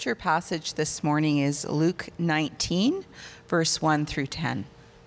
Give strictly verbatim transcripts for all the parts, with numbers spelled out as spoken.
Scripture passage this morning is Luke nineteen, verse one through ten.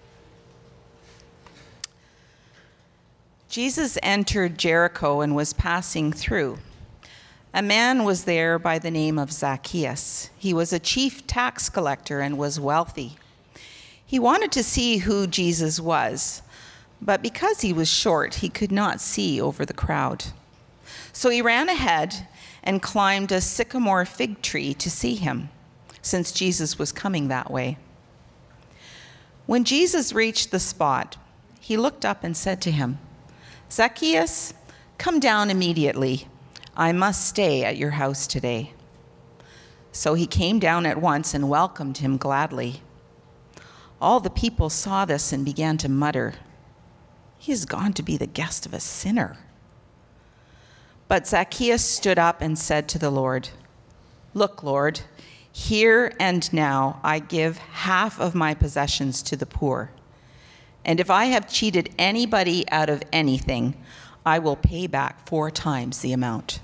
Jesus entered Jericho and was passing through. A man was there by the name of Zacchaeus. He was a chief tax collector and was wealthy. He wanted to see who Jesus was, but because he was short, he could not see over the crowd. So he ran ahead and climbed a sycamore fig tree to see him, since Jesus was coming that way. When Jesus reached the spot, he looked up and said to him, "Zacchaeus, come down immediately. I must stay at your house today." So he came down at once and welcomed him gladly. All the people saw this and began to mutter, "He has gone to be the guest of a sinner." But Zacchaeus stood up and said to the Lord, "Look, Lord, here and now I give half of my possessions to the poor. And if I have cheated anybody out of anything, I will pay back four times the amount."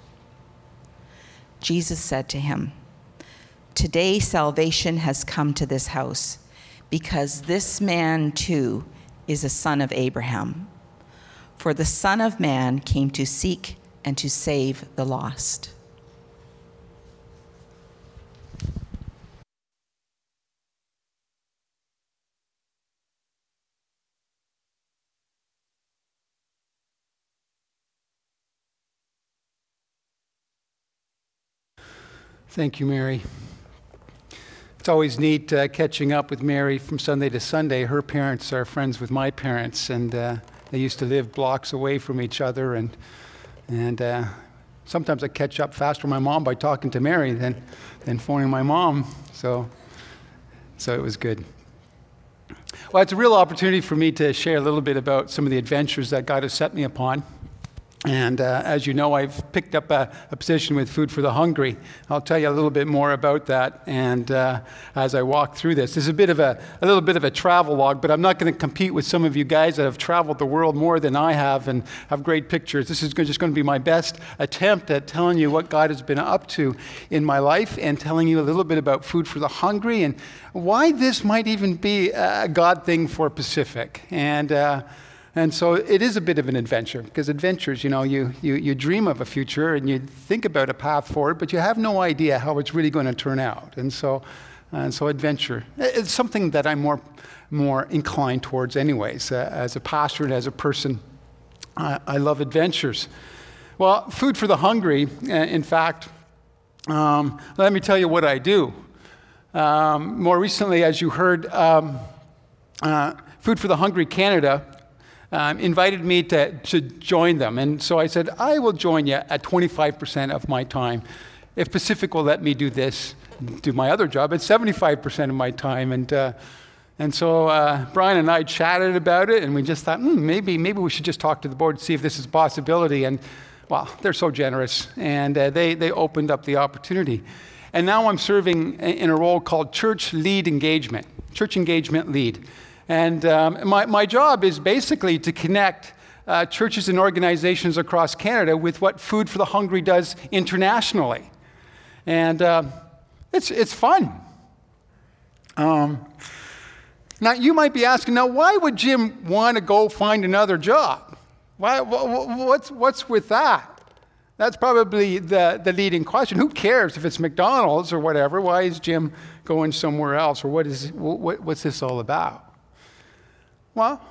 Jesus said to him, "Today salvation has come to this house, because this man too is a son of Abraham. For the Son of Man came to seek and to save the lost." Thank you, Mary. It's always neat uh, catching up with Mary from Sunday to Sunday. Her parents are friends with my parents, and uh, they used to live blocks away from each other. And and uh, sometimes I catch up faster with my mom by talking to Mary than than phoning my mom. So so it was good. Well, it's a real opportunity for me to share a little bit about some of the adventures that God has set me upon. And uh, as you know, I've picked up a, a position with Food for the Hungry. I'll tell you a little bit more about that. And uh, as I walk through this, this is a bit of a, a little bit of a travel log, but I'm not going to compete with some of you guys that have traveled the world more than I have and have great pictures. This is just going to be my best attempt at telling you what God has been up to in my life and telling you a little bit about Food for the Hungry and why this might even be a God thing for Pacific. And uh, And so it is a bit of an adventure, because adventures, you know, you, you, you dream of a future and you think about a path forward, but you have no idea how it's really going to turn out. And so and so adventure, it's something that I'm more more inclined towards anyways. Uh, as a pastor and as a person, I, I love adventures. Well, Food for the Hungry, uh, in fact, um, let me tell you what I do. Um, more recently, as you heard, um, uh, Food for the Hungry Canada Um, invited me to, to join them. And so I said, I will join you at twenty-five percent of my time. If Pacific will let me do this, do my other job at seventy-five percent of my time. And uh, and so uh, Brian and I chatted about it, and we just thought, hmm, maybe maybe we should just talk to the board and see if this is a possibility. And, well, they're so generous, and uh, they, they opened up the opportunity. And now I'm serving in a role called Church Lead Engagement, Church Engagement Lead. And um, my, my job is basically to connect uh, churches and organizations across Canada with what Food for the Hungry does internationally. And uh, it's it's fun. Um, now, you might be asking, now, why would Jim want to go find another job? Why, what's, what's with that? That's probably the, the leading question. Who cares if it's McDonald's or whatever? Why is Jim going somewhere else? Or what is what, what's this all about? Well,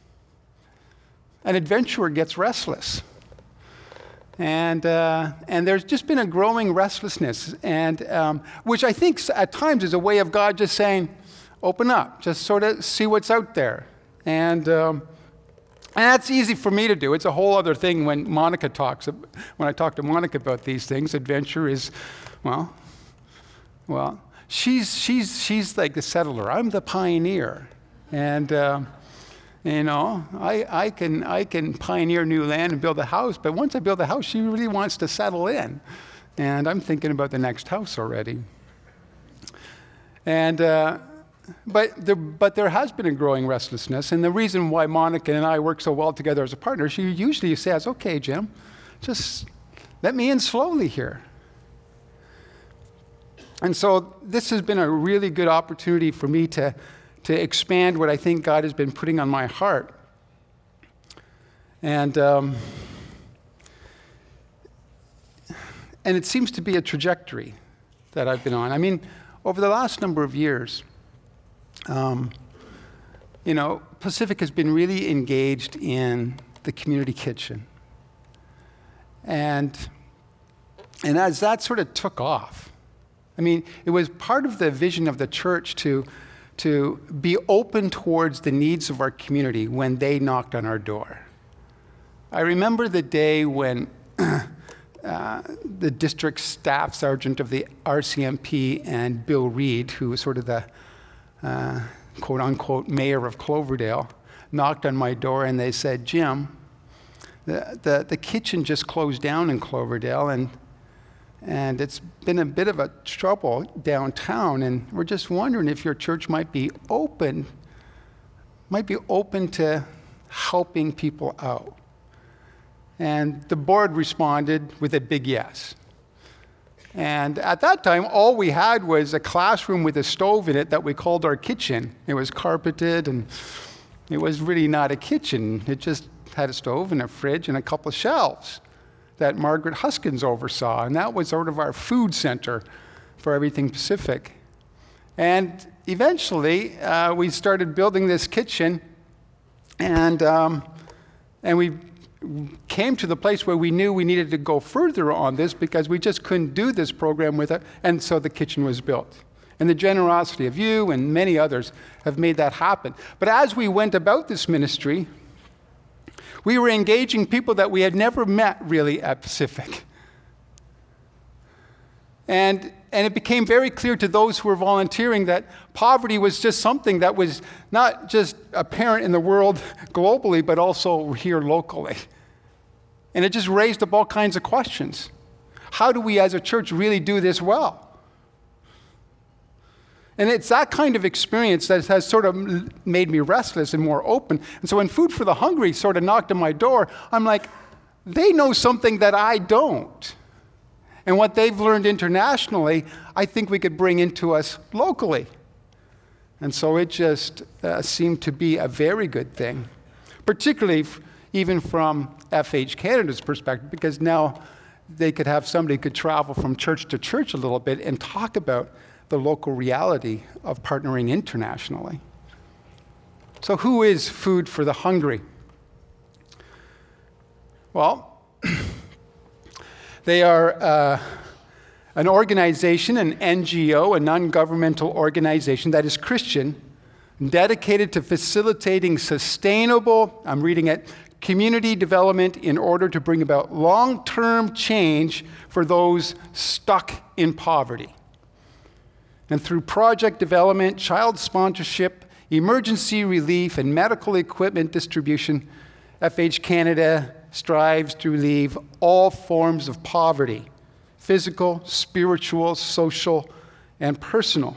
an adventurer gets restless. And uh, and there's just been a growing restlessness, and um, which I think at times is a way of God just saying, open up, just sort of see what's out there. And um, and that's easy for me to do. It's a whole other thing when Monica talks, when I talk to Monica about these things. Adventure is, well, well, she's she's she's like the settler. I'm the pioneer. And uh, You know, I, I can I can pioneer new land and build a house, but once I build a house, she really wants to settle in. And I'm thinking about the next house already. And uh, but there but there has been a growing restlessness, and the reason why Monica and I work so well together as a partner, she usually says, "Okay, Jim, just let me in slowly here." And so this has been a really good opportunity for me to, to expand what I think God has been putting on my heart. And, um, and it seems to be a trajectory that I've been on. I mean, over the last number of years, um, you know, Pacific has been really engaged in the community kitchen. And, and as that sort of took off, I mean, it was part of the vision of the church to, to be open towards the needs of our community when they knocked on our door. I remember the day when uh, the district staff sergeant of the R C M P and Bill Reed, who was sort of the uh, quote-unquote mayor of Cloverdale, knocked on my door and they said, Jim, the, the, the kitchen just closed down in Cloverdale and and it's been a bit of a trouble downtown, and we're just wondering if your church might be open, might be open to helping people out. And the board responded with a big yes. And at that time, all we had was a classroom with a stove in it that we called our kitchen. It was carpeted, and it was really not a kitchen. It just had a stove and a fridge and a couple of shelves that Margaret Huskins oversaw, and that was sort of our food center for everything Pacific. And eventually, uh, we started building this kitchen, and um, and we came to the place where we knew we needed to go further on this because we just couldn't do this program with it, and so the kitchen was built. And the generosity of you and many others have made that happen. But as we went about this ministry, we were engaging people that we had never met really at Pacific. And, and it became very clear to those who were volunteering that poverty was just something that was not just apparent in the world globally, but also here locally. And it just raised up all kinds of questions. How do we as a church really do this well? And it's that kind of experience that has sort of made me restless and more open. And so when Food for the Hungry sort of knocked on my door, I'm like, they know something that I don't. And what they've learned internationally, I think we could bring into us locally. And so it just uh, seemed to be a very good thing, particularly f- even from F H Canada's perspective, because now they could have somebody could travel from church to church a little bit and talk about the local reality of partnering internationally. So who is Food for the Hungry? Well, they are uh, an organization, an N G O, a non-governmental organization that is Christian, dedicated to facilitating sustainable, I'm reading it, community development in order to bring about long-term change for those stuck in poverty. And through project development, child sponsorship, emergency relief, and medical equipment distribution, F H Canada strives to relieve all forms of poverty, physical, spiritual, social, and personal.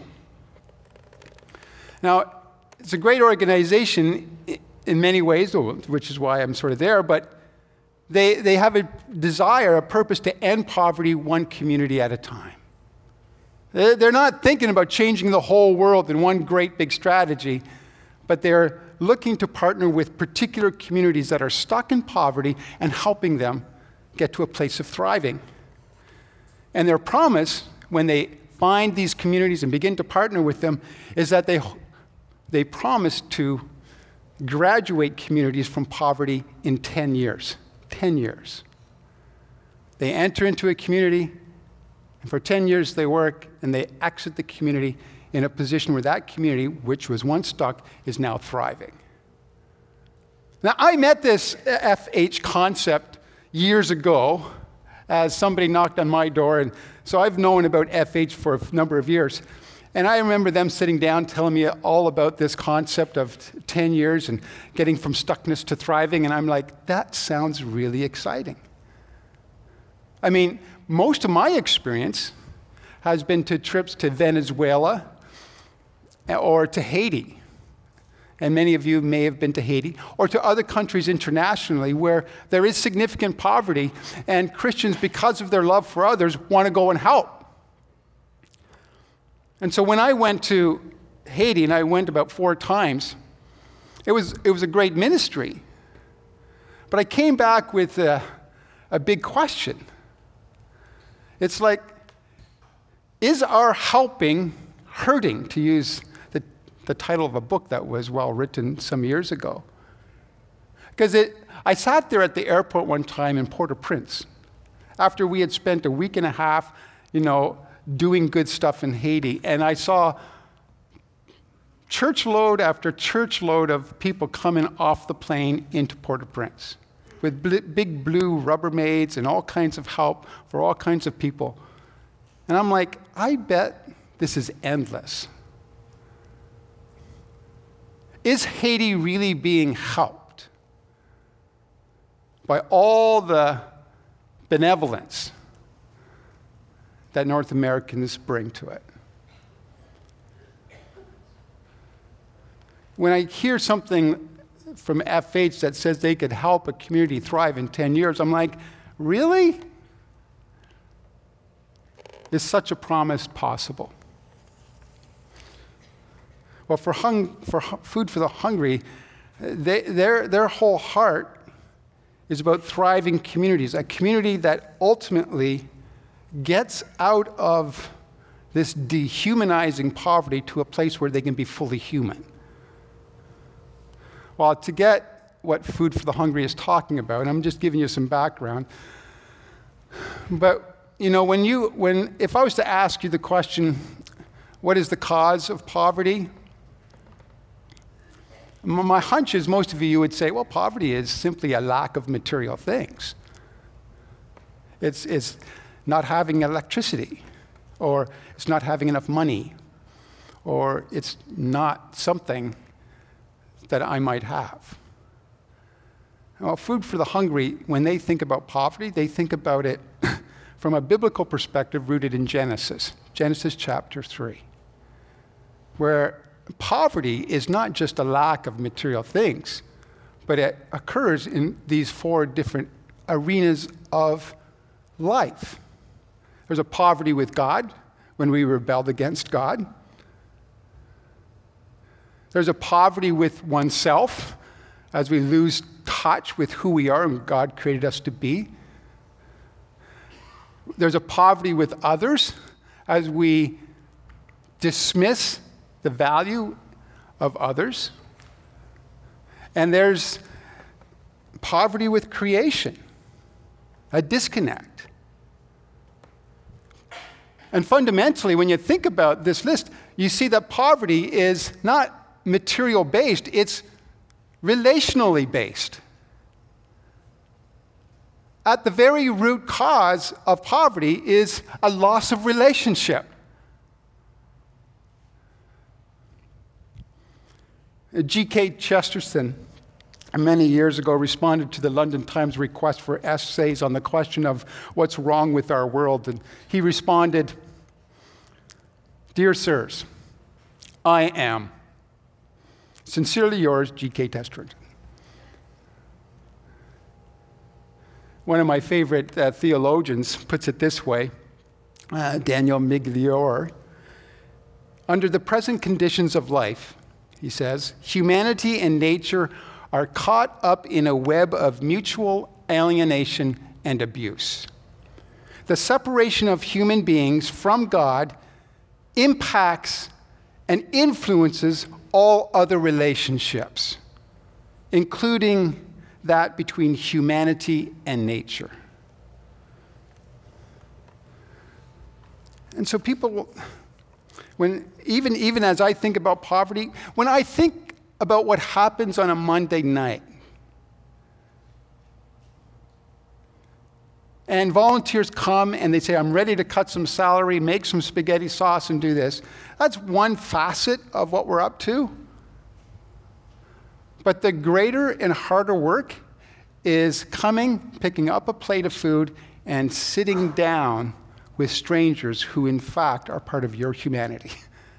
Now, it's a great organization in many ways, which is why I'm sort of there, but they, they have a desire, a purpose to end poverty one community at a time. They're not thinking about changing the whole world in one great big strategy, but they're looking to partner with particular communities that are stuck in poverty and helping them get to a place of thriving. And their promise, when they find these communities and begin to partner with them, is that they, they promise to graduate communities from poverty in ten years. ten years. They enter into a community, and for ten years they work, and they exit the community in a position where that community, which was once stuck, is now thriving. Now, I met this F H concept years ago as somebody knocked on my door, and so I've known about F H for a number of years. And I remember them sitting down telling me all about this concept of ten years and getting from stuckness to thriving, and I'm like, that sounds really exciting. I mean, most of my experience has been to trips to Venezuela or to Haiti. And many of you may have been to Haiti, or to other countries internationally where there is significant poverty, and Christians, because of their love for others, want to go and help. And so when I went to Haiti, and I went about four times, it was, it was a great ministry. But I came back with a, a big question. It's like, is our helping hurting, to use the, the title of a book that was well written some years ago? Because it, I sat there at the airport one time in Port-au-Prince after we had spent a week and a half, you know, doing good stuff in Haiti, and I saw church load after church load of people coming off the plane into Port-au-Prince with bl- big blue Rubbermaids and all kinds of help for all kinds of people. And I'm like, I bet this is endless. Is Haiti really being helped by all the benevolence that North Americans bring to it? When I hear something from F H that says they could help a community thrive in ten years, I'm like, really? Is such a promise possible? Well, for, hung, for Food for the Hungry, they, their, their whole heart is about thriving communities, a community that ultimately gets out of this dehumanizing poverty to a place where they can be fully human. Well, to get what Food for the Hungry is talking about, and I'm just giving you some background, but you know, when you, when, if I was to ask you the question, what is the cause of poverty? My hunch is most of you would say, well, poverty is simply a lack of material things. It's, it's not having electricity, or it's not having enough money, or it's not something that I might have. Well, Food for the Hungry, when they think about poverty, they think about it from a biblical perspective rooted in Genesis, Genesis chapter three, where poverty is not just a lack of material things, but it occurs in these four different arenas of life. There's a poverty with God, when we rebelled against God. There's a poverty with oneself, as we lose touch with who we are and God created us to be. There's a poverty with others, as we dismiss the value of others. And there's poverty with creation, a disconnect. And fundamentally, when you think about this list, you see that poverty is not material based, it's relationally based. At the very root cause of poverty is a loss of relationship. G K Chesterton, many years ago, responded to the London Times request for essays on the question of what's wrong with our world. And he responded, "Dear sirs, I am. Sincerely yours, G K Chesterton." One of my favorite uh, theologians puts it this way, uh, Daniel Migliore. Under the present conditions of life, he says, humanity and nature are caught up in a web of mutual alienation and abuse. The separation of human beings from God impacts and influences all other relationships, including that between humanity and nature. And so people, when even, even as I think about poverty, when I think about what happens on a Monday night, and volunteers come and they say, I'm ready to cut some salary, make some spaghetti sauce and do this, that's one facet of what we're up to. But the greater and harder work is coming, picking up a plate of food, and sitting down with strangers who, in fact, are part of your humanity.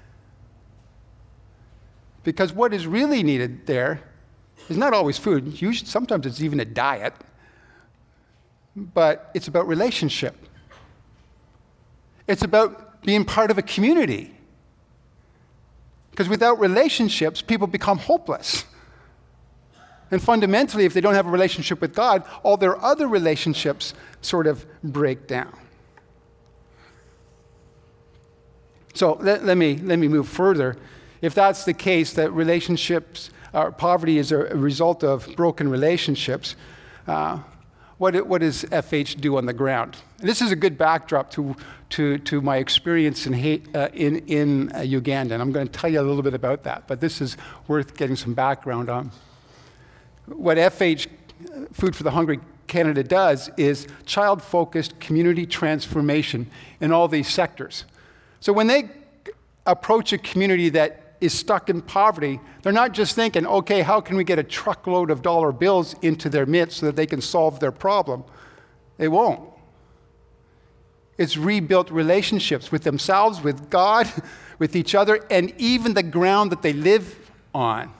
Because what is really needed there is not always food. Usually, sometimes it's even a diet. But it's about relationship. It's about being part of a community. Because without relationships, people become hopeless. And fundamentally, if they don't have a relationship with God, all their other relationships sort of break down. So let, let me let me move further. If that's the case, that relationships, or poverty is a result of broken relationships, uh, what, what does F H do on the ground? And this is a good backdrop to to, to my experience in uh, in in uh, Uganda, and I'm going to tell you a little bit about that. But this is worth getting some background on. What F H, Food for the Hungry Canada, does is child-focused community transformation in all these sectors. So when they approach a community that is stuck in poverty, they're not just thinking, okay, how can we get a truckload of dollar bills into their midst so that they can solve their problem? They won't. It's rebuilt relationships with themselves, with God, with each other, and even the ground that they live on.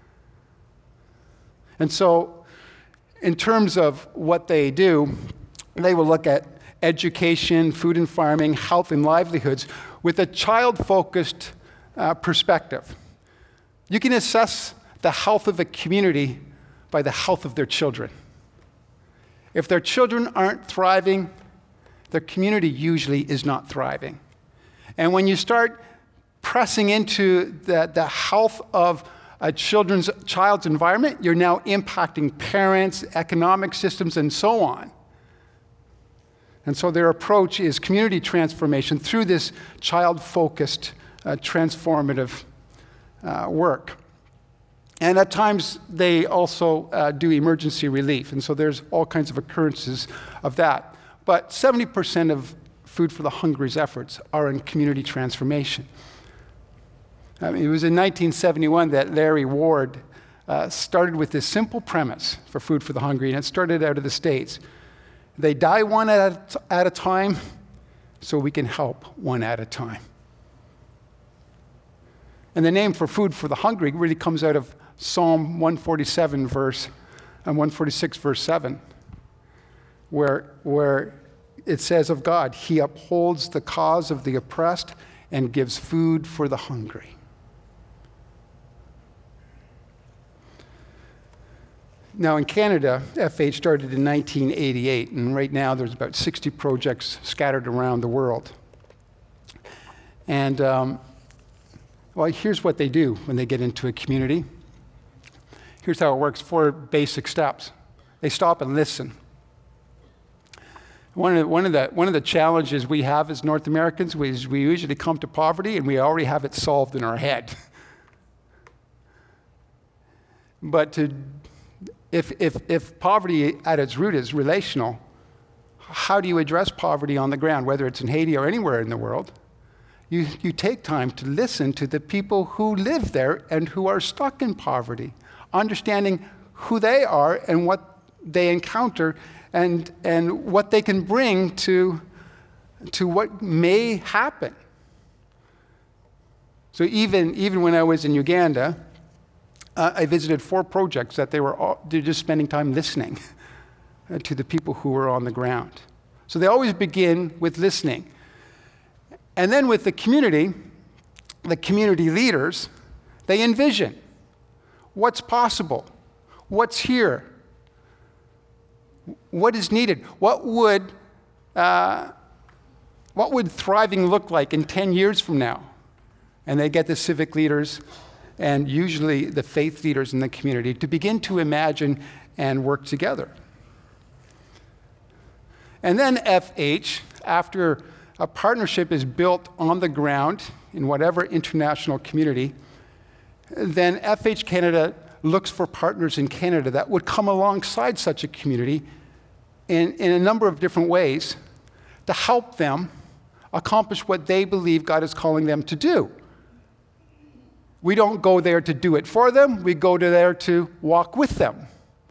And so, in terms of what they do, they will look at education, food and farming, health and livelihoods with a child-focused uh, perspective. You can assess the health of a community by the health of their children. If their children aren't thriving, their community usually is not thriving. And when you start pressing into the, the health of a children's child's environment, you're now impacting parents, economic systems, and so on. And so their approach is community transformation through this child-focused, uh, transformative uh, work. And at times, they also uh, do emergency relief. And so there's all kinds of occurrences of that. But seventy percent of Food for the Hungry's efforts are in community transformation. I mean, it was in nineteen seventy-one that Larry Ward uh, started with this simple premise for Food for the Hungry, and it started out of the States. They die one at a, at a time, so we can help one at a time. And the name for Food for the Hungry really comes out of Psalm one forty-seven, verse, and one forty-six, verse seven, where, where it says of God, He upholds the cause of the oppressed and gives food for the hungry. Now in Canada, F H started in nineteen eighty-eight, and right now there's about sixty projects scattered around the world. And um, well, here's what they do when they get into a community. Here's how it works, four basic steps. They stop and listen. One of, the, one, of the, one of the challenges we have as North Americans is we usually come to poverty and we already have it solved in our head. But to, if, if, if poverty at its root is relational, how do you address poverty on the ground, whether it's in Haiti or anywhere in the world? You, you take time to listen to the people who live there and who are stuck in poverty, understanding who they are and what they encounter and, and what they can bring to, to what may happen. So even, even when I was in Uganda, uh, I visited four projects that they were all, they're just spending time listening to the people who were on the ground. So they always begin with listening. And then with the community, the community leaders, they envision what's possible, what's here, what is needed, what would, uh, what would thriving look like in ten years from now? And they get the civic leaders and usually the faith leaders in the community to begin to imagine and work together. And then F H, after a partnership is built on the ground in whatever international community, then F H Canada looks for partners in Canada that would come alongside such a community in, in a number of different ways to help them accomplish what they believe God is calling them to do. We don't go there to do it for them, we go to there to walk with them.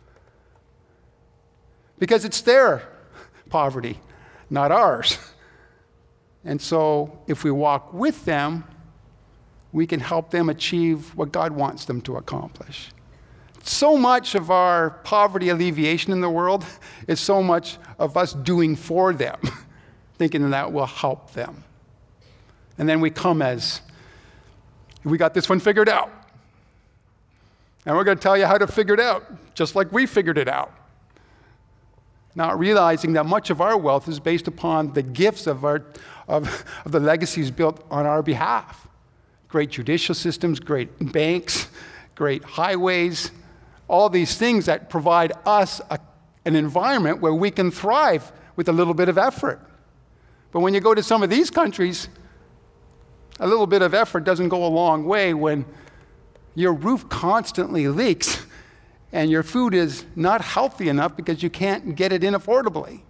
Because it's their poverty, not ours. And so if we walk with them, we can help them achieve what God wants them to accomplish. So much of our poverty alleviation in the world is so much of us doing for them, thinking that will help them. And then we come as, we got this one figured out. And we're going to tell you how to figure it out, just like we figured it out. Not realizing that much of our wealth is based upon the gifts of, our, of, of the legacies built on our behalf. Great judicial systems, great banks, great highways, all these things that provide us a, an environment where we can thrive with a little bit of effort. But when you go to some of these countries, a little bit of effort doesn't go a long way when your roof constantly leaks and your food is not healthy enough because you can't get it in affordably.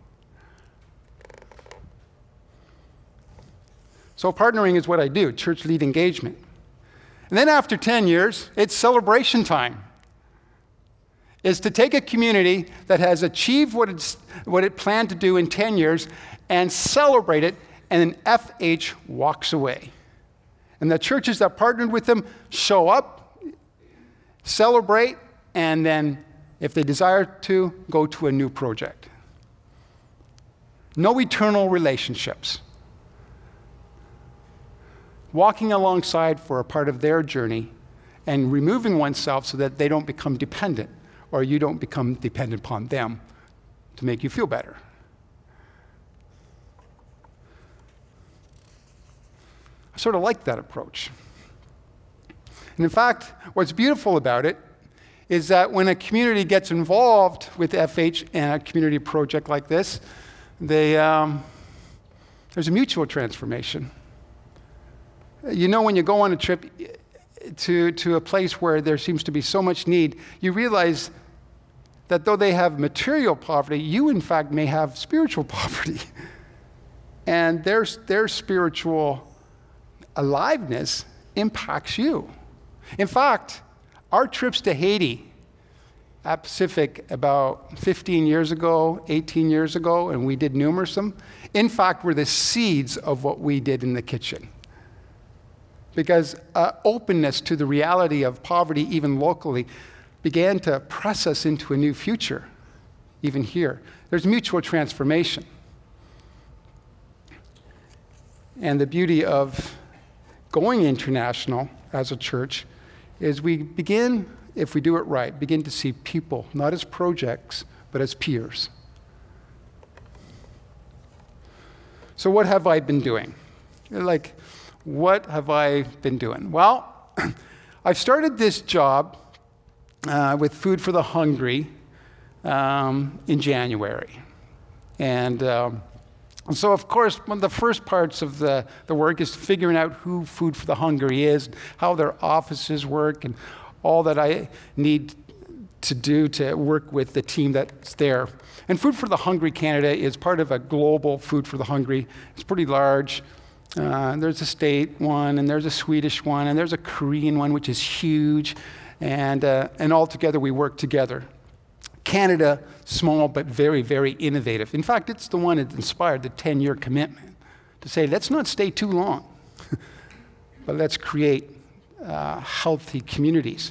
So partnering is what I do, church lead engagement. And then after ten years, it's celebration time. It's to take a community that has achieved what, it's, what it planned to do in ten years and celebrate it, and then F H walks away. And the churches that partnered with them show up, celebrate, and then, if they desire to, go to a new project. No eternal relationships. Walking alongside for a part of their journey and removing oneself so that they don't become dependent, or you don't become dependent upon them to make you feel better. I sort of like that approach. And in fact, what's beautiful about it is that when a community gets involved with F H and a community project like this, they, um, there's a mutual transformation. You know, when you go on a trip to, to a place where there seems to be so much need, you realize that though they have material poverty, you in fact may have spiritual poverty. And their, their spiritual aliveness impacts you. In fact, our trips to Haiti at Pacific about fifteen years ago, eighteen years ago, and we did numerous of them, in fact, were the seeds of what we did in the kitchen. Because uh, openness to the reality of poverty, even locally, began to press us into a new future, even here. There's mutual transformation. And the beauty of going international as a church is we begin, if we do it right, begin to see people, not as projects, but as peers. So what have I been doing? Like, what have I been doing? Well, I've started this job uh, with Food for the Hungry um, in January. And um, so, of course, one of the first parts of the, the work is figuring out who Food for the Hungry is, how their offices work, and all that I need to do to work with the team that's there. And Food for the Hungry Canada is part of a global Food for the Hungry. It's pretty large. Uh, there's a state one, and there's a Swedish one, and there's a Korean one, which is huge. And, uh, and all together, we work together. Canada, small but very, very innovative. In fact, it's the one that inspired the ten-year commitment to say, let's not stay too long, but let's create uh, healthy communities.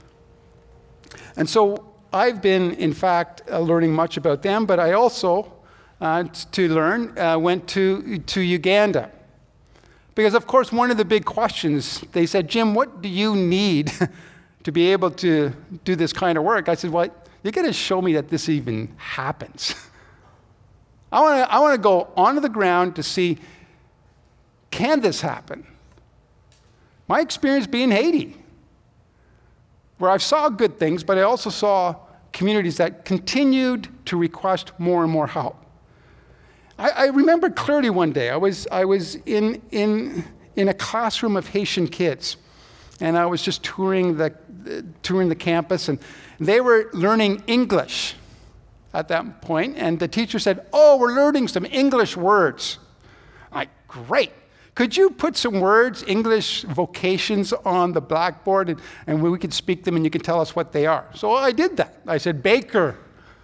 And so I've been, in fact, uh, learning much about them, but I also, uh, t- to learn, uh, went to, to Uganda. Because, of course, one of the big questions, they said, Jim, what do you need to be able to do this kind of work? I said, well, you got to show me that this even happens. I want to I want to go onto the ground to see, can this happen? My experience being Haiti, where I saw good things, but I also saw communities that continued to request more and more help. I, I remember clearly one day, I was I was in in in a classroom of Haitian kids, and I was just touring the touring the campus, and they were learning English at that point, and the teacher said, oh, we're learning some English words. I'm like, great. Could you put some words, English vocations on the blackboard, and, and we could speak them and you can tell us what they are? So I did that. I said, baker,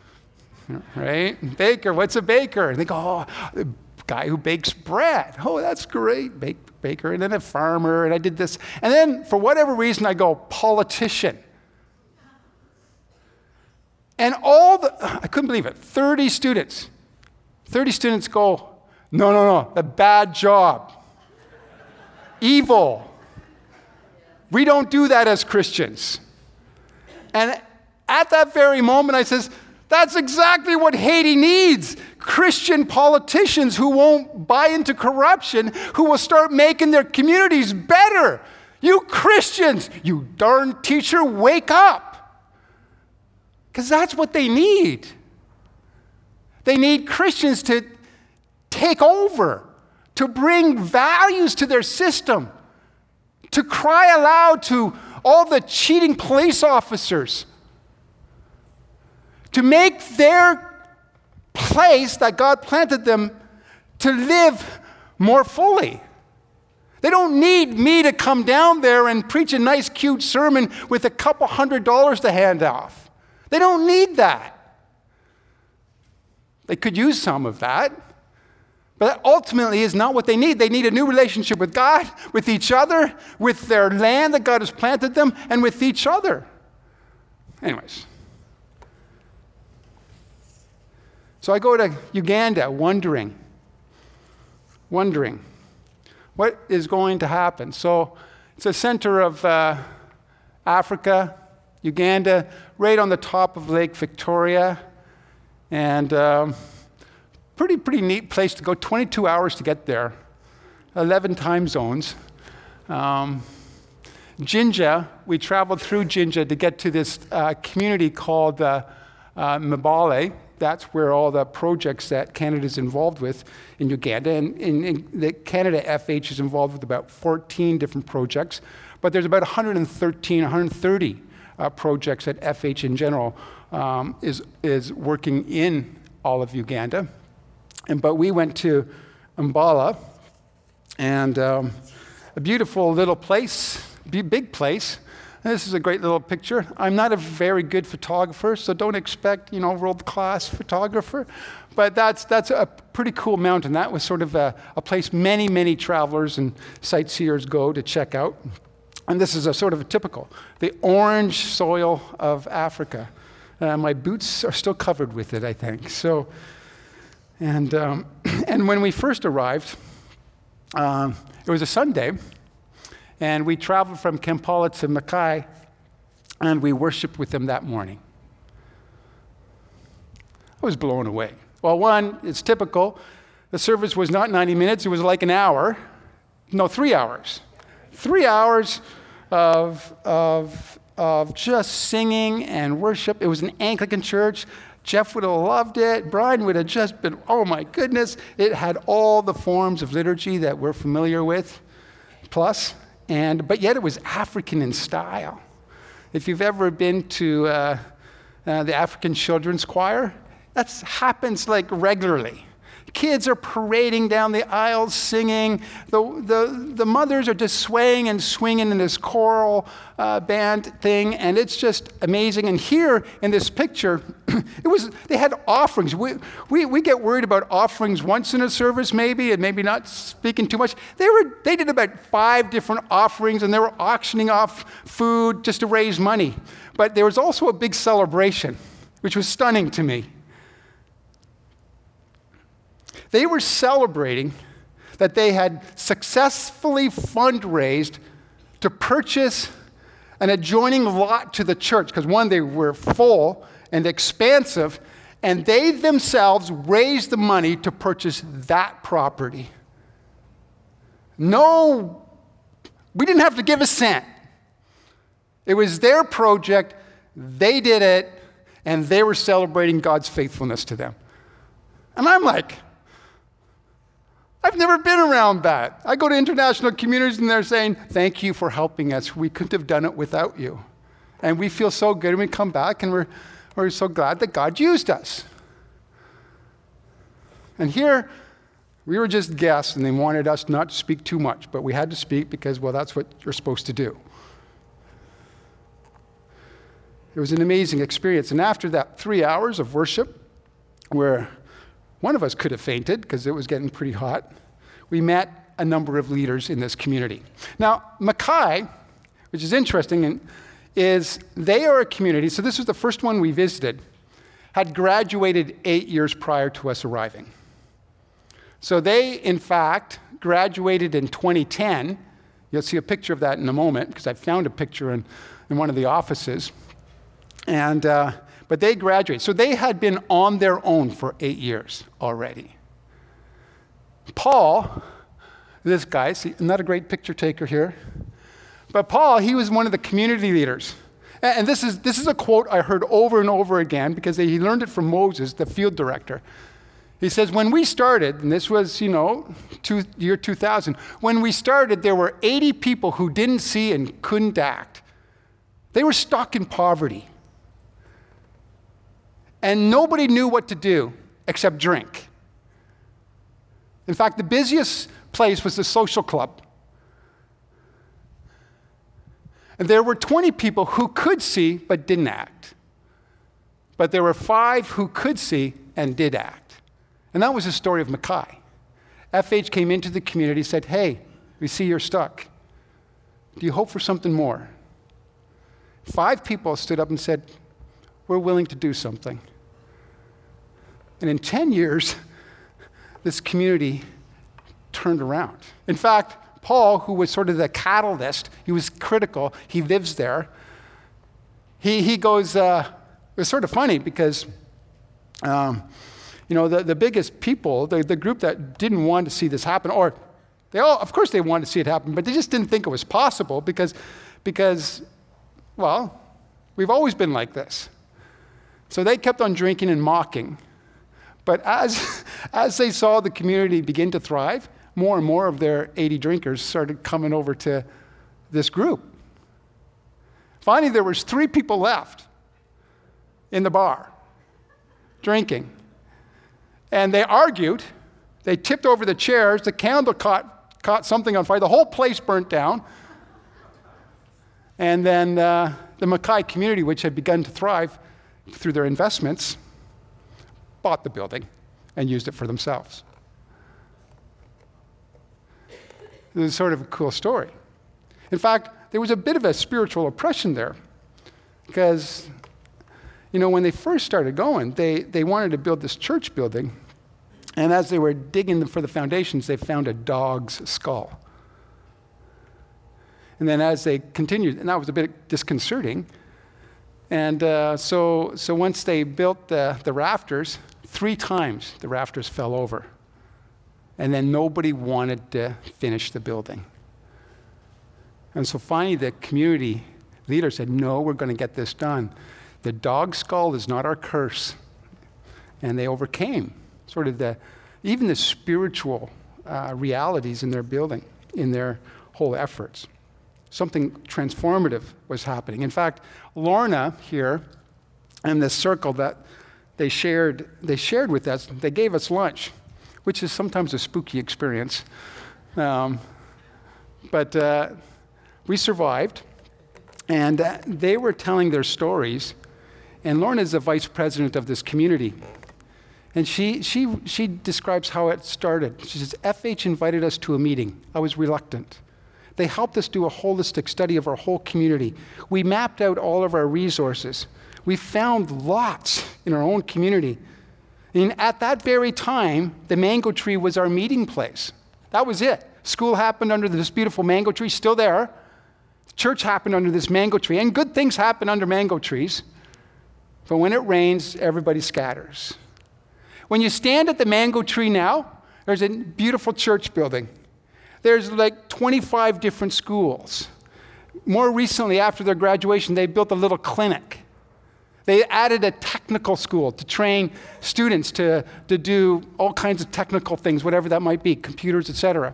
right? Baker, what's a baker? And they go, oh, the guy who bakes bread. Oh, that's great, Bake, baker. And then a farmer, and I did this. And then, for whatever reason, I go, politician. And all the, I couldn't believe it, thirty students. thirty students go, no, no, no, a bad job. Evil. We don't do that as Christians. And at that very moment, I says, that's exactly what Haiti needs. Christian politicians who won't buy into corruption, who will start making their communities better. You Christians, you darn teacher, wake up. Because that's what they need. They need Christians to take over, to bring values to their system, to cry aloud to all the cheating police officers, to make their place that God planted them to live more fully. They don't need me to come down there and preach a nice, cute sermon with a couple hundred dollars to hand off. They don't need that. They could use some of that, but that ultimately is not what they need. They need a new relationship with God, with each other, with their land that God has planted them, and with each other. Anyways. So I go to Uganda wondering, wondering what is going to happen. So it's a center of uh, Africa, Uganda, right on the top of Lake Victoria. And um, pretty, pretty neat place to go. twenty-two hours to get there, eleven time zones. Um, Jinja, we traveled through Jinja to get to this uh, community called uh, uh, Mbale. That's where all the projects that Canada's involved with in Uganda. And in, in the Canada F H is involved with about fourteen different projects. But there's about one hundred thirteen, one hundred thirty uh, projects that F H in general um, is, is working in all of Uganda. And, but we went to Mbala, and um, a beautiful little place, big place. This is a great little picture. I'm not a very good photographer, so don't expect, you know, world-class photographer. But that's that's a pretty cool mountain. That was sort of a, a place many, many travelers and sightseers go to check out. And this is a sort of a typical, the orange soil of Africa. Uh, my boots are still covered with it, I think. So, and um, and when we first arrived, um, it was a Sunday. And we traveled from Kampala to Mackay, and we worshiped with them that morning. I was blown away. Well, one, it's typical. The service was not ninety minutes, it was like an hour. No, three hours. Three hours of, of, of just singing and worship. It was an Anglican church. Jeff would have loved it. Brian would have just been, oh my goodness. It had all the forms of liturgy that we're familiar with, plus. And, but yet it was African in style. If you've ever been to uh, uh, the African Children's Choir, that happens like regularly. Kids are parading down the aisles singing. The, the, the mothers are just swaying and swinging in this choral uh, band thing, and it's just amazing. And here in this picture, it was they had offerings. We, we, we get worried about offerings once in a service maybe, and maybe not speaking too much. They were they did about five different offerings, and they were auctioning off food just to raise money. But there was also a big celebration, which was stunning to me. They were celebrating that they had successfully fundraised to purchase an adjoining lot to the church, because one, they were full and expansive, and they themselves raised the money to purchase that property. No, we didn't have to give a cent. It was their project, they did it, and they were celebrating God's faithfulness to them. And I'm like, I've never been around that. I go to international communities and they're saying, thank you for helping us. We couldn't have done it without you. And we feel so good, and we come back and we're, we're so glad that God used us. And here, we were just guests, and they wanted us not to speak too much, but we had to speak because, well, that's what you're supposed to do. It was an amazing experience. And after that three hours of worship, where one of us could have fainted because it was getting pretty hot, we met a number of leaders in this community. Now, Mackay, which is interesting, and is they are a community, so this was the first one we visited, had graduated eight years prior to us arriving. So they, in fact, graduated in twenty ten You'll see a picture of that in a moment, because I found a picture in, in one of the offices. And uh, but they graduated. So they had been on their own for eight years already. Paul, this guy, see, not a great picture taker here, but Paul, he was one of the community leaders. And this is this is a quote I heard over and over again, because he learned it from Moses, the field director. He says, when we started, and this was, you know, two, year two thousand, when we started, there were eighty people who didn't see and couldn't act. They were stuck in poverty. And nobody knew what to do except drink. In fact, the busiest place was the social club. And there were twenty people who could see but didn't act. But there were five who could see and did act. And that was the story of Mackay. F H came into the community and said, hey, we see you're stuck. Do you hope for something more? Five people stood up and said, we're willing to do something. And in ten years, this community turned around. In fact, Paul, who was sort of the catalyst, he was critical, he lives there. He, he goes, uh, it was sort of funny because, um, you know, the, the biggest people, the, the group that didn't want to see this happen, or they all, of course they wanted to see it happen, but they just didn't think it was possible because, because, well, we've always been like this. So they kept on drinking and mocking. But as, as they saw the community begin to thrive, more and more of their eighty drinkers started coming over to this group. Finally, there was three people left in the bar drinking. And they argued. They tipped over the chairs. The candle caught, caught something on fire. The whole place burnt down. And then uh, the Mackay community, which had begun to thrive through their investments, bought the building and used it for themselves. It was sort of a cool story. In fact, there was a bit of a spiritual oppression there because, you know, when they first started going, they, they wanted to build this church building, and as they were digging for the foundations, they found a dog's skull. And then as they continued, and that was a bit disconcerting, and uh, so so once they built the, the rafters, three times the rafters fell over. And then nobody wanted to finish the building. And so finally the community leader said, no, we're going to get this done. The dog skull is not our curse. And they overcame sort of the, even the spiritual uh, realities in their building, in their whole efforts. Something transformative was happening. In fact, Lorna here and the circle that they shared, they shared with us, they gave us lunch, which is sometimes a spooky experience. Um, but uh, we survived, and uh, they were telling their stories, and Lorna is the vice president of this community. And she, she, she describes how it started. She says, F H invited us to a meeting. I was reluctant. They helped us do a holistic study of our whole community. We mapped out all of our resources. We found lots in our own community. And at that very time, the mango tree was our meeting place. That was it. School happened under this beautiful mango tree, still there. Church happened under this mango tree. And good things happen under mango trees. But when it rains, everybody scatters. When you stand at the mango tree now, there's a beautiful church building. There's like twenty-five different schools. More recently, after their graduation, they built a little clinic. They added a technical school to train students to, to do all kinds of technical things, whatever that might be, computers, et cetera.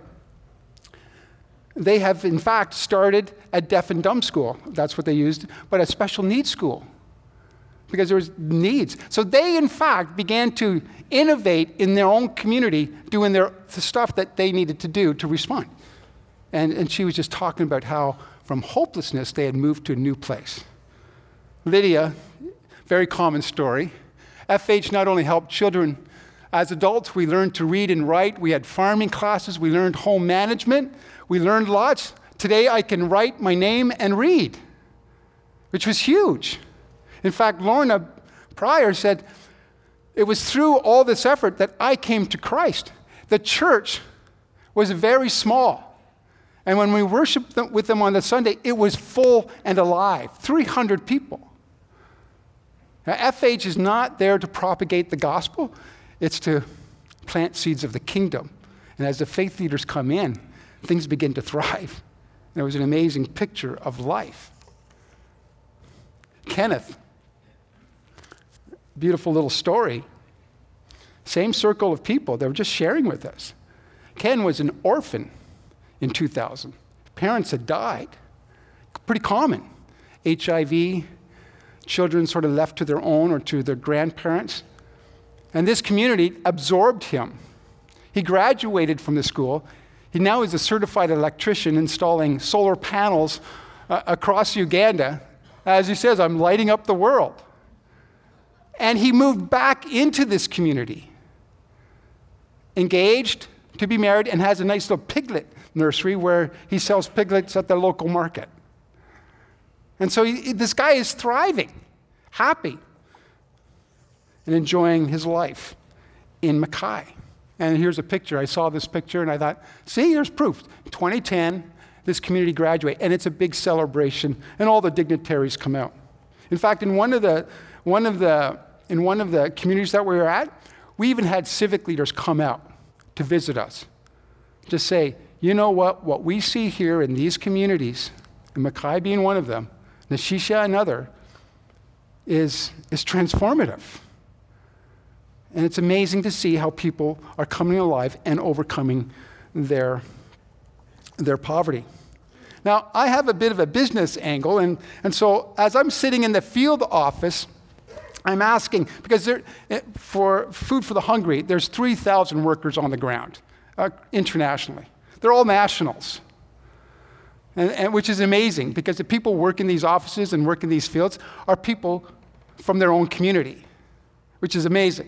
They have, in fact, started a deaf and dumb school. That's what they used, but a special needs school because there was needs. So they, in fact, began to innovate in their own community, doing their, the stuff that they needed to do to respond. And, and she was just talking about how from hopelessness, they had moved to a new place. Lydia, very common story. F H not only helped children. As adults, we learned to read and write. We had farming classes. We learned home management. We learned lots. Today, I can write my name and read, which was huge. In fact, Lorna Pryor said, it was through all this effort that I came to Christ. The church was very small. And when we worshiped them, with them on the Sunday, it was full and alive, three hundred people. Now, F H is not there to propagate the gospel. It's to plant seeds of the kingdom. And as the faith leaders come in, things begin to thrive. And it was an amazing picture of life. Kenneth, beautiful little story. Same circle of people. They were just sharing with us. Ken was an orphan in two thousand. Parents had died. Pretty common. H I V, children sort of left to their own or to their grandparents. And this community absorbed him. He graduated from the school. He now is a certified electrician installing solar panels uh, across Uganda. As he says, I'm lighting up the world. And he moved back into this community, engaged to be married, and has a nice little piglet nursery where he sells piglets at the local market. And so he, this guy is thriving, happy, and enjoying his life in Mackay. And here's a picture. I saw this picture and I thought, see, there's proof. twenty ten, this community graduate, and it's a big celebration, and all the dignitaries come out. In fact, in one of the one of the in one of the communities that we were at, we even had civic leaders come out to visit us, to say, you know what, what we see here in these communities, and Mackay being one of them, Nashisha another, is, is transformative. And it's amazing to see how people are coming alive and overcoming their, their poverty. Now, I have a bit of a business angle, and, and so as I'm sitting in the field office, I'm asking, because there, for Food for the Hungry, there's three thousand workers on the ground uh, internationally. They're all nationals, and, and which is amazing, because the people work in these offices and work in these fields are people from their own community, which is amazing.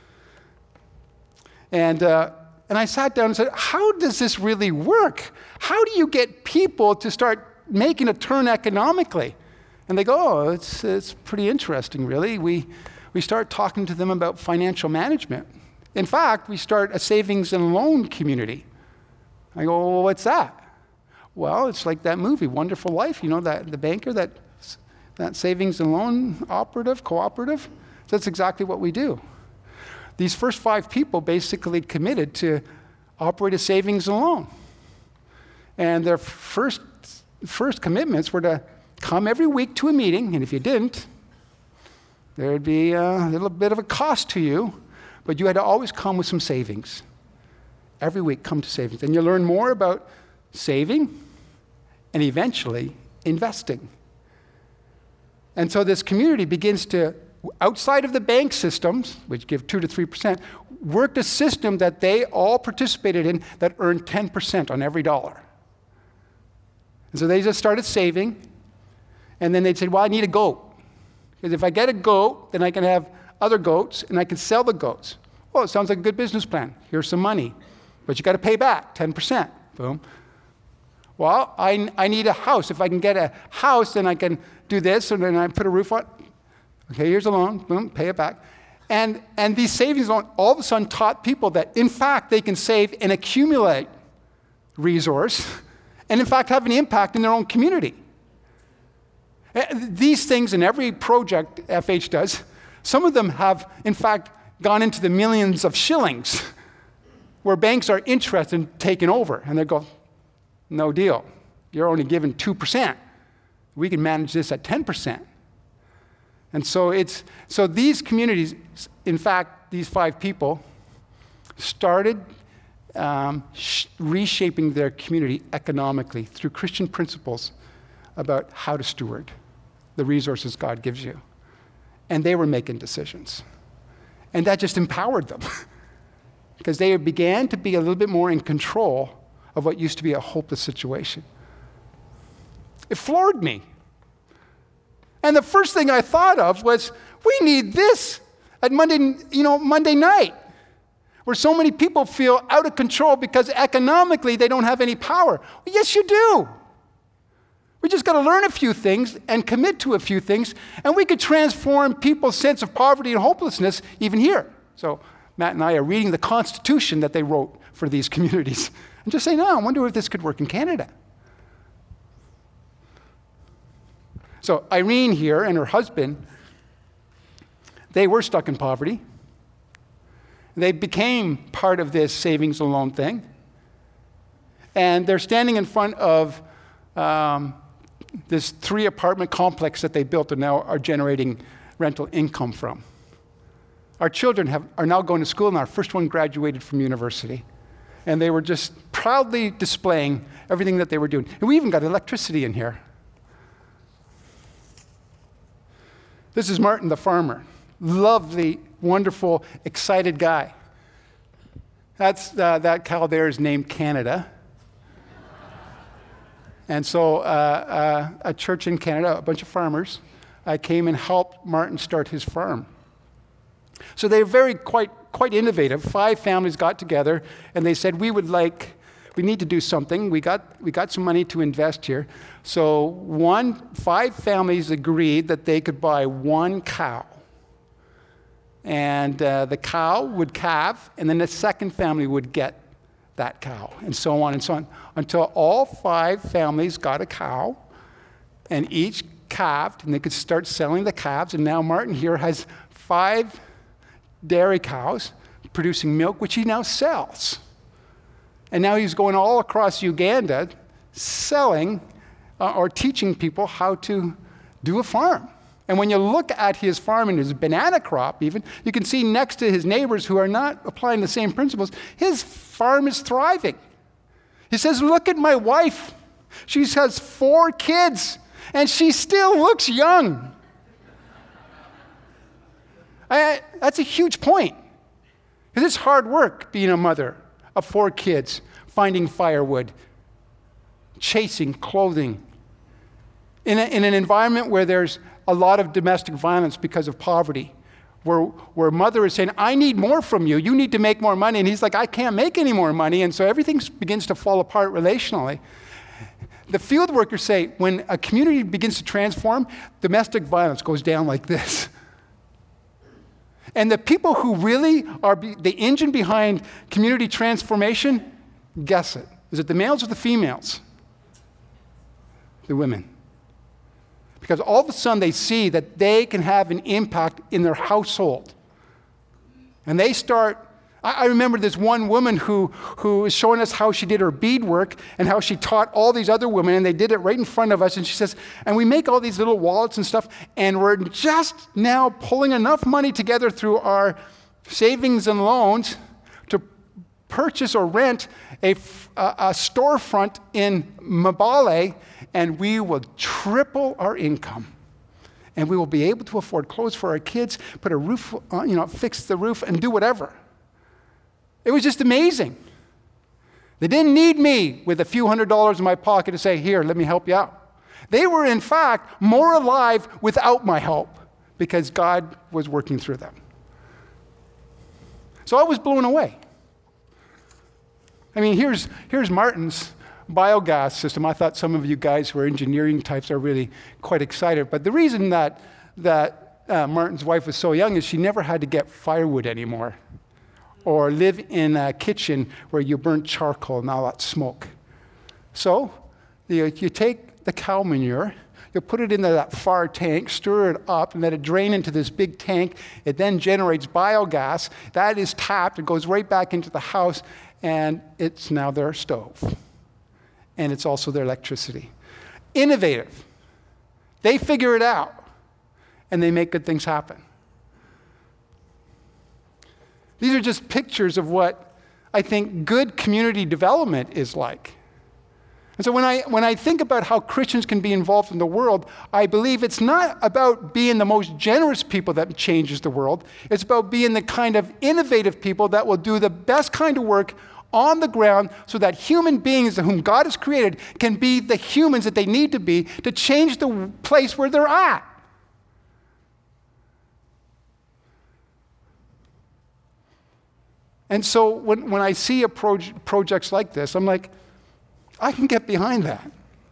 And, uh, and I sat down and said, how does this really work? How do you get people to start making a turn economically? And they go, oh, it's, it's pretty interesting, really. We, we start talking to them about financial management. In fact, we start a savings and loan community. I go, well, what's that? Well, it's like that movie, Wonderful Life, you know, that the banker, that, that savings and loan operative, cooperative. So that's exactly what we do. These first five people basically committed to operate a savings and loan. And their first, first commitments were to come every week to a meeting, and if you didn't, there'd be a little bit of a cost to you, but you had to always come with some savings. Every week, come to savings. And you learn more about saving and eventually investing. And so this community begins to, outside of the bank systems, which give two to three percent, worked a system that they all participated in that earned ten percent on every dollar. And so they just started saving, and then they'd say, well, I need a goat. Because if I get a goat, then I can have other goats, and I can sell the goats. Well, it sounds like a good business plan. Here's some money. But you got to pay back ten percent. Boom. Well, I, I need a house. If I can get a house, then I can do this, and then I put a roof on. Okay, here's a loan. Boom, pay it back. And, and these savings loans all of a sudden taught people that, in fact, they can save and accumulate resource, and in fact have an impact in their own community. These things in every project F H does, some of them have, in fact, gone into the millions of shillings, where banks are interested in taking over. And they go, no deal. You're only given two percent. We can manage this at ten percent. And so it's so these communities, in fact, these five people started um, sh- reshaping their community economically through Christian principles about how to steward the resources God gives you. And they were making decisions. And that just empowered them because they began to be a little bit more in control of what used to be a hopeless situation. It floored me. And the first thing I thought of was, we need this at Monday, you know, Monday night, where so many people feel out of control because economically they don't have any power. Well, yes, you do. We just got to learn a few things and commit to a few things, and we could transform people's sense of poverty and hopelessness even here. So Matt and I are reading the Constitution that they wrote for these communities and just saying, no, I wonder if this could work in Canada. So Irene here and her husband, they were stuck in poverty. They became part of this savings and loan thing. And they're standing in front of um, this three-apartment complex that they built and now are generating rental income from. Our children have, are now going to school, and our first one graduated from university. And they were just proudly displaying everything that they were doing. And we even got electricity in here. This is Martin the farmer. Lovely, wonderful, excited guy. That's, uh, that cow there is named Canada. And so uh, uh, a church in Canada, a bunch of farmers, uh, came and helped Martin start his farm. So they're very quite quite innovative. Five families got together and they said, we would like, we need to do something. We got we got some money to invest here. So one, five families agreed that they could buy one cow. And uh, the cow would calve, and then the second family would get that cow, and so on and so on, until all five families got a cow, and each calved, and they could start selling the calves. And now Martin here has five dairy cows producing milk, which he now sells. And now he's going all across Uganda selling uh, or teaching people how to do a farm. And when you look at his farm and his banana crop even, you can see next to his neighbors who are not applying the same principles, his farm is thriving. He says, look at my wife. She has four kids, and she still looks young. I, that's a huge point. Because it's hard work being a mother of four kids, finding firewood, chasing clothing, in, a, in an environment where there's a lot of domestic violence because of poverty, where, where mother is saying, I need more from you. You need to make more money. And he's like, I can't make any more money. And so everything begins to fall apart relationally. The field workers say when a community begins to transform, domestic violence goes down like this. And the people who really are be, the engine behind community transformation, guess it. Is it the males or the females? The women. Because all of a sudden they see that they can have an impact in their household. And they start, I, I remember this one woman who, who was showing us how she did her beadwork and how she taught all these other women, and they did it right in front of us. And she says, and we make all these little wallets and stuff, and we're just now pulling enough money together through our savings and loans to purchase or rent a, a, a storefront in Mbale, and we will triple our income. And we will be able to afford clothes for our kids, put a roof, on, you know, fix the roof, and do whatever. It was just amazing. They didn't need me with a few hundred dollars in my pocket to say, here, let me help you out. They were, in fact, more alive without my help because God was working through them. So I was blown away. I mean, here's, here's Martin's biogas system. I thought some of you guys who are engineering types are really quite excited. But the reason that, that uh, Martin's wife was so young is she never had to get firewood anymore or live in a kitchen where you burn charcoal and all that smoke. So you, you take the cow manure, you put it into that far tank, stir it up, and let it drain into this big tank. It then generates biogas. That is tapped. It goes right back into the house, and it's now their stove. And it's also their electricity. Innovative. They figure it out, and they make good things happen. These are just pictures of what I think good community development is like. And so when I, when I think about how Christians can be involved in the world, I believe it's not about being the most generous people that changes the world. It's about being the kind of innovative people that will do the best kind of work on the ground so that human beings whom God has created can be the humans that they need to be to change the place where they're at. And so when, when I see a proj- projects like this, I'm like, I can get behind that.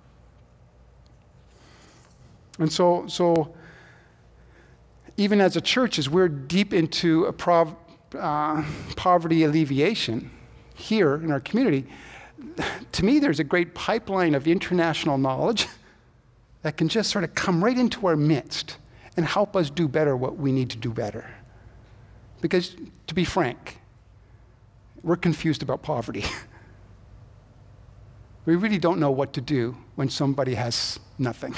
And so, so even as a church, as we're deep into a prov- uh, poverty alleviation here in our community, to me there's a great pipeline of international knowledge that can just sort of come right into our midst and help us do better what we need to do better. Because, to be frank, we're confused about poverty. We really don't know what to do when somebody has nothing.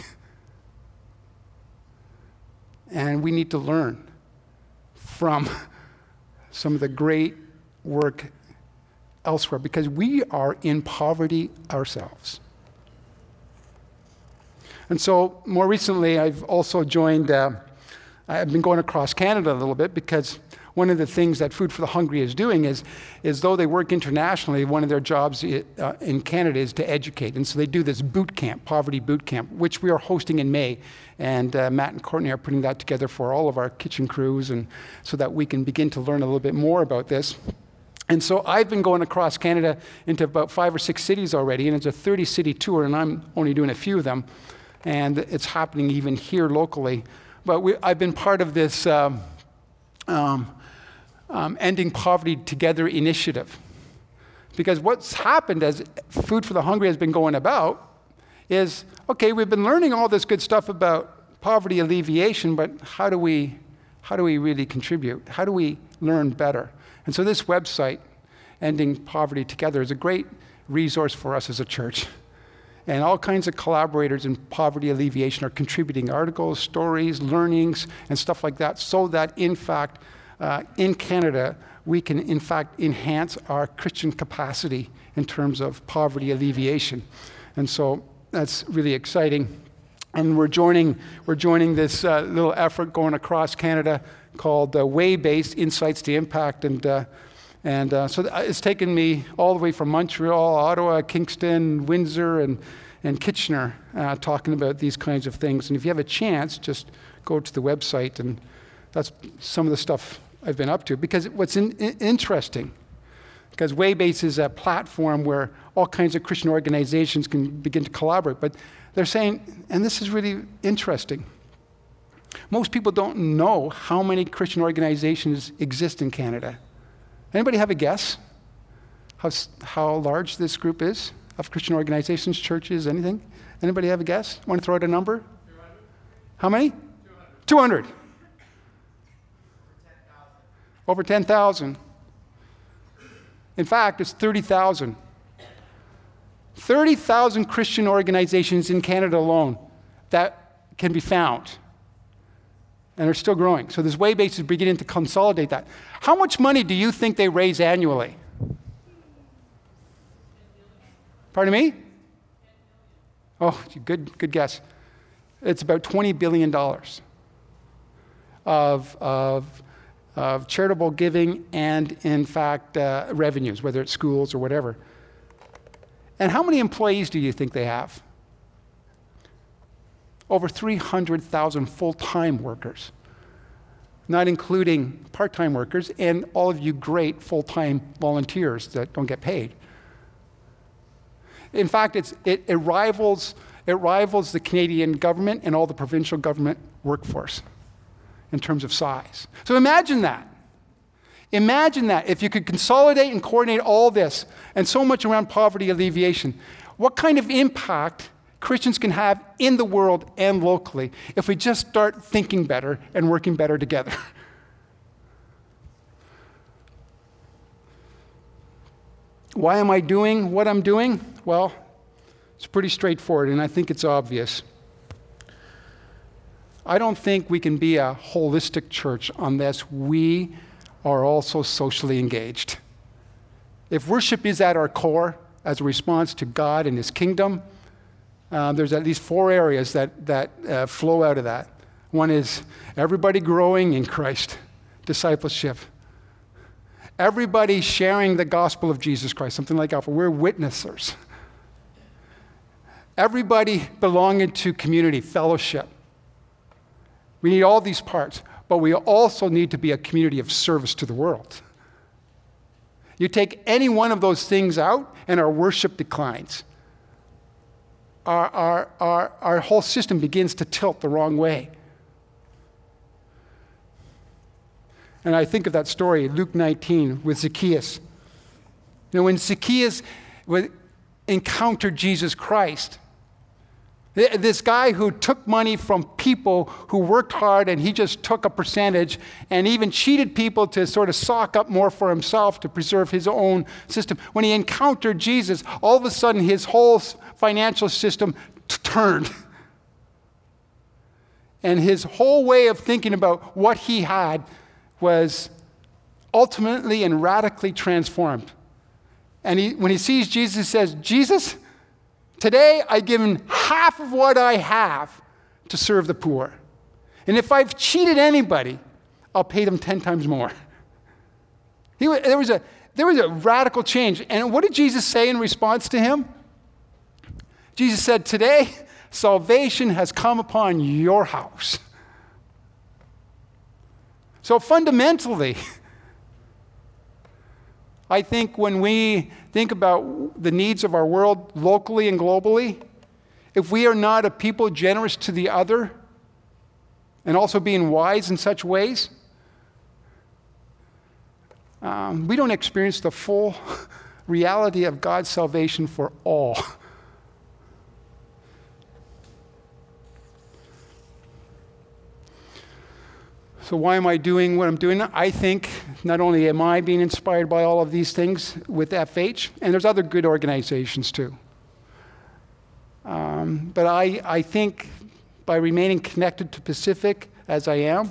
And we need to learn from some of the great work elsewhere, because we are in poverty ourselves. And so more recently, I've also joined, uh, I've been going across Canada a little bit, because one of the things that Food for the Hungry is doing is, is though they work internationally, one of their jobs uh, in Canada is to educate. And so they do this boot camp, poverty boot camp, which we are hosting in May. And uh, Matt and Courtney are putting that together for all of our kitchen crews, and so that we can begin to learn a little bit more about this. And so I've been going across Canada into about five or six cities already, and it's a thirty-city tour, and I'm only doing a few of them. And it's happening even here locally. But we, I've been part of this um, um, um, Ending Poverty Together initiative. Because what's happened as Food for the Hungry has been going about is, okay, we've been learning all this good stuff about poverty alleviation, but how do we, how do we really contribute? How do we learn better? And so this website, Ending Poverty Together, is a great resource for us as a church. And all kinds of collaborators in poverty alleviation are contributing articles, stories, learnings, and stuff like that, so that, in fact, uh, in Canada, we can, in fact, enhance our Christian capacity in terms of poverty alleviation. And so that's really exciting. And we're joining, we're joining this uh, little effort going across Canada called uh, Way-Based Insights to Impact. And uh, And uh, so th- it's taken me all the way from Montreal, Ottawa, Kingston, Windsor, and, and Kitchener uh, talking about these kinds of things. And if you have a chance, just go to the website, and that's some of the stuff I've been up to. Because what's in, in, interesting, because Waybase is a platform where all kinds of Christian organizations can begin to collaborate. But they're saying, and this is really interesting, most people don't know how many Christian organizations exist in Canada. Anybody have a guess how, how large this group is of Christian organizations, churches, anything? Anybody have a guess? Want to throw out a number? two hundred. How many? two hundred. two hundred. Over ten thousand. In fact, it's thirty thousand. thirty thousand Christian organizations in Canada alone that can be found. And they're still growing. So this Waybase is beginning to consolidate that. How much money do you think they raise annually? Pardon me? Oh, good, good guess. It's about twenty billion dollars of, of, of charitable giving and, in fact, uh, revenues, whether it's schools or whatever. And how many employees do you think they have? Over three hundred thousand full-time workers, not including part-time workers and all of you great full-time volunteers that don't get paid. In fact, it's, it, it, rivals, it rivals the Canadian government and all the provincial government workforce in terms of size. So imagine that. Imagine that. If you could consolidate and coordinate all this and so much around poverty alleviation, what kind of impact Christians can have in the world and locally if we just start thinking better and working better together. Why am I doing what I'm doing? Well, it's pretty straightforward, and I think it's obvious. I don't think we can be a holistic church unless we are also socially engaged. If worship is at our core as a response to God and His kingdom, Uh, there's at least four areas that, that uh, flow out of that. One is everybody growing in Christ, discipleship. Everybody sharing the gospel of Jesus Christ, something like Alpha. We're witnessers. Everybody belonging to community, fellowship. We need all these parts, but we also need to be a community of service to the world. You take any one of those things out, and our worship declines. Our, our, our, our whole system begins to tilt the wrong way. And I think of that story, Luke nineteen, with Zacchaeus. You know, when Zacchaeus encountered Jesus Christ, This guy who took money from people who worked hard and he just took a percentage and even cheated people to sort of sock up more for himself to preserve his own system. When he encountered Jesus, all of a sudden his whole financial system t- turned. And his whole way of thinking about what he had was ultimately and radically transformed. And he, when he sees Jesus, he says, Jesus, today I've given half of what I have to serve the poor. And if I've cheated anybody, I'll pay them ten times more. He, there, was a, there was a radical change. And what did Jesus say in response to him? Jesus said, today salvation has come upon your house. So fundamentally, I think when we think about the needs of our world locally and globally, if we are not a people generous to the other and also being wise in such ways, um, we don't experience the full reality of God's salvation for all. So why am I doing what I'm doing? I think not only am I being inspired by all of these things with F H, and there's other good organizations too. Um, but I, I think by remaining connected to Pacific as I am,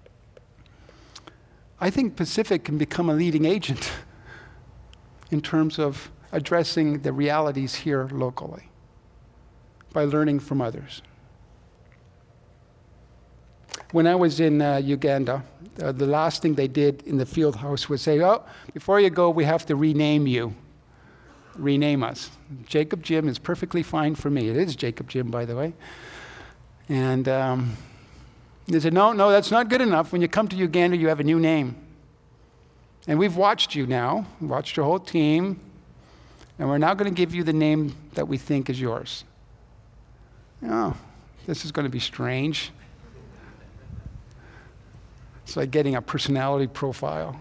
I think Pacific can become a leading agent in terms of addressing the realities here locally by learning from others. When I was in uh, Uganda, uh, the last thing they did in the field house was say, oh, before you go, we have to rename you. Rename us. Jacob Jim is perfectly fine for me. It is Jacob Jim, by the way. And um, they said, no, no, that's not good enough. When you come to Uganda, you have a new name. And we've watched you now, watched your whole team, and we're now going to give you the name that we think is yours. Oh, this is going to be strange. It's like getting a personality profile.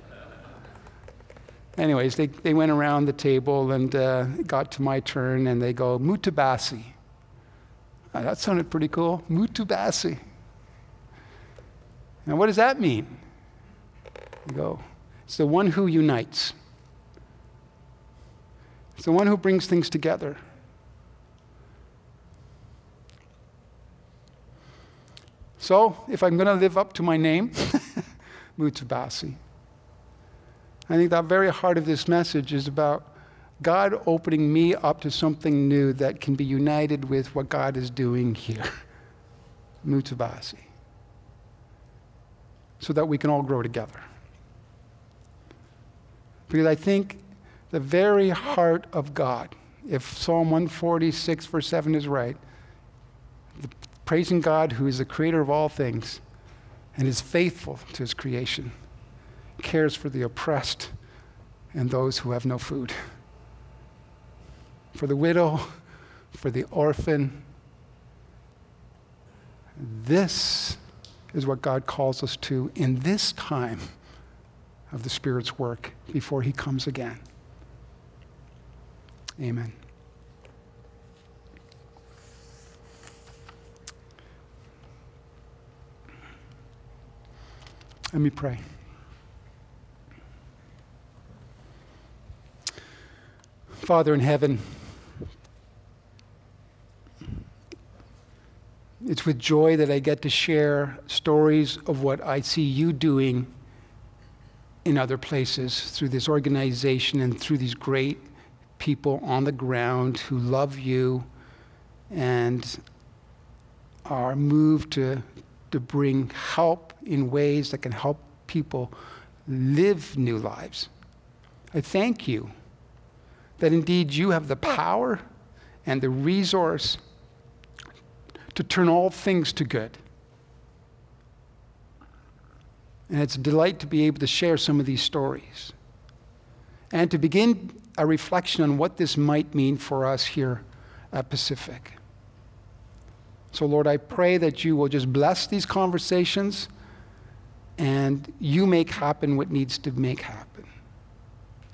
Anyways, they, they went around the table and uh, got to my turn, and they go, Mutabasi. Oh, that sounded pretty cool. Mutabasi. Now, what does that mean? You go, it's the one who unites. It's the one who brings things together. So, if I'm going to live up to my name, Mutabasi, I think the very heart of this message is about God opening me up to something new that can be united with what God is doing here. Mutabasi. So that we can all grow together. Because I think the very heart of God, if Psalm one forty-six verse seven is right, the praising God who is the creator of all things and is faithful to his creation, cares for the oppressed and those who have no food, for the widow, for the orphan. This is what God calls us to in this time of the Spirit's work before he comes again. Amen. Let me pray. Father in heaven, it's with joy that I get to share stories of what I see you doing in other places through this organization and through these great people on the ground who love you and are moved to, to bring help in ways that can help people live new lives. I thank you that indeed you have the power and the resource to turn all things to good. And it's a delight to be able to share some of these stories and to begin a reflection on what this might mean for us here at Pacific. So Lord, I pray that you will just bless these conversations and you make happen what needs to make happen.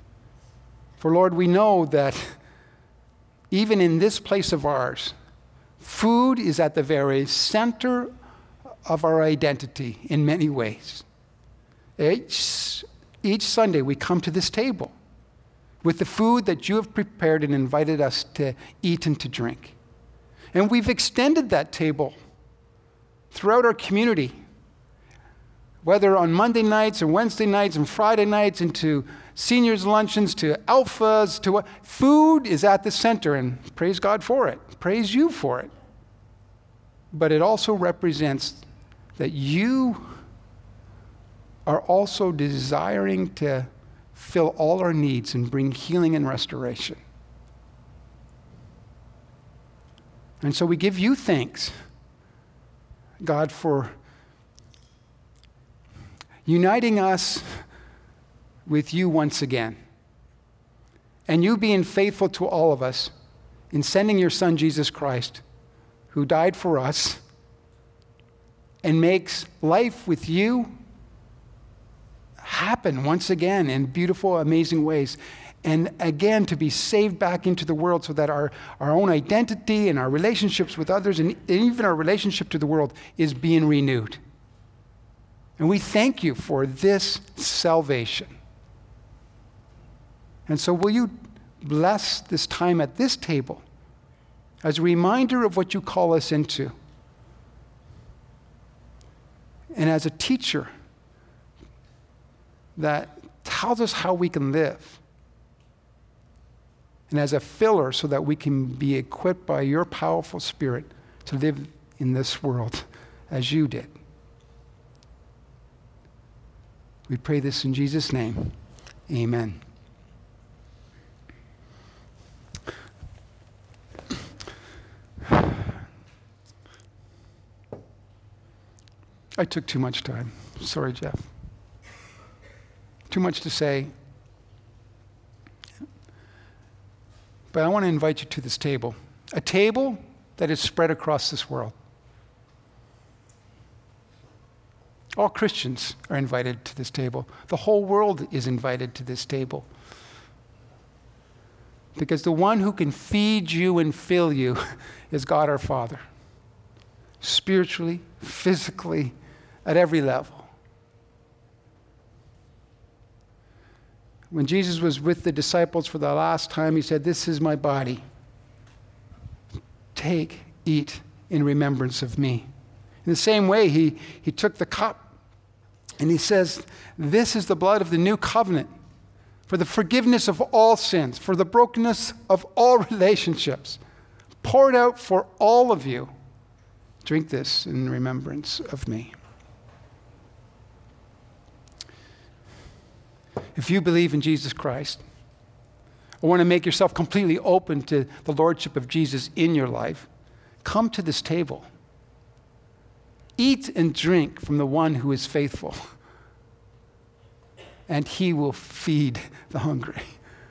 For Lord, we know that even in this place of ours, Food is at the very center of our identity in many ways. Each, each Sunday we come to this table with the food that you have prepared and invited us to eat and to drink. And we've extended that table throughout our community, whether on Monday nights and Wednesday nights and Friday nights, into seniors' luncheons, to alphas, to what. Food is at the center, and praise God for it. Praise you for it. But it also represents that you are also desiring to fill all our needs and bring healing and restoration. And so we give you thanks, God, for uniting us with you once again. And you being faithful to all of us in sending your Son, Jesus Christ, who died for us and makes life with you happen once again in beautiful, amazing ways. And again, to be saved back into the world so that our, our own identity and our relationships with others and even our relationship to the world is being renewed. And we thank you for this salvation. And so will you bless this time at this table as a reminder of what you call us into, and as a teacher that tells us how we can live, and as a filler so that we can be equipped by your powerful Spirit to live in this world as you did. We pray this in Jesus' name. Amen. I took too much time. Sorry, Jeff. Too much to say. But I want to invite you to this table. A table that is spread across this world. All Christians are invited to this table. The whole world is invited to this table. Because the one who can feed you and fill you is God our Father. Spiritually, physically, at every level. When Jesus was with the disciples for the last time, he said, "This is my body. Take, eat in remembrance of me." In the same way, he, he took the cup and he says, "This is the blood of the new covenant for the forgiveness of all sins, for the brokenness of all relationships, poured out for all of you. Drink this in remembrance of me." If you believe in Jesus Christ, or want to make yourself completely open to the Lordship of Jesus in your life, come to this table. Eat and drink from the one who is faithful, and he will feed the hungry.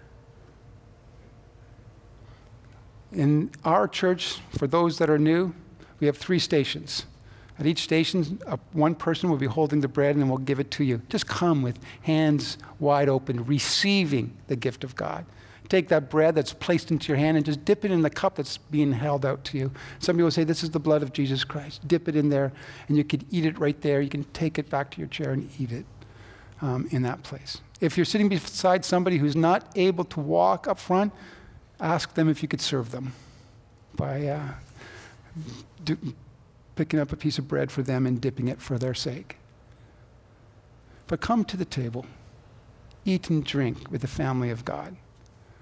In our church, for those that are new, we have three stations. At each station, uh, one person will be holding the bread and then we'll give it to you. Just come with hands wide open, receiving the gift of God. Take that bread that's placed into your hand and just dip it in the cup that's being held out to you. Some people say, "This is the blood of Jesus Christ." Dip it in there and you can eat it right there. You can take it back to your chair and eat it um, in that place. If you're sitting beside somebody who's not able to walk up front, ask them if you could serve them by uh, do, picking up a piece of bread for them and dipping it for their sake. But come to the table, eat and drink with the family of God.